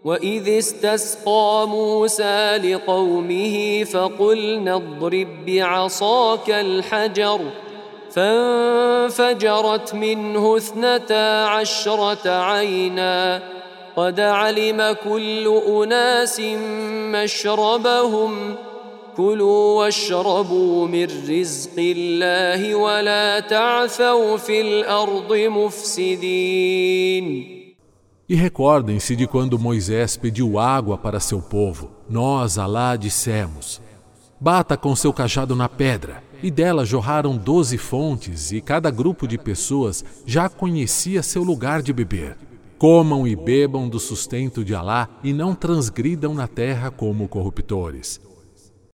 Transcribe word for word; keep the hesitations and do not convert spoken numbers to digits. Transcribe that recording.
وإذ استسقى موسى لقومه فقلنا اضرب بعصاك الحجر فانفجرت منه اثنتا عشرة عينا قد علم كل أناس مشربهم كلوا واشربوا من رزق الله ولا تعثوا في الأرض مفسدين. E recordem-se de quando Moisés pediu água para seu povo. Nós, Alá, dissemos: bata com seu cajado na pedra. E dela jorraram doze fontes, e cada grupo de pessoas já conhecia seu lugar de beber. Comam e bebam do sustento de Alá e não transgridam na terra como corruptores.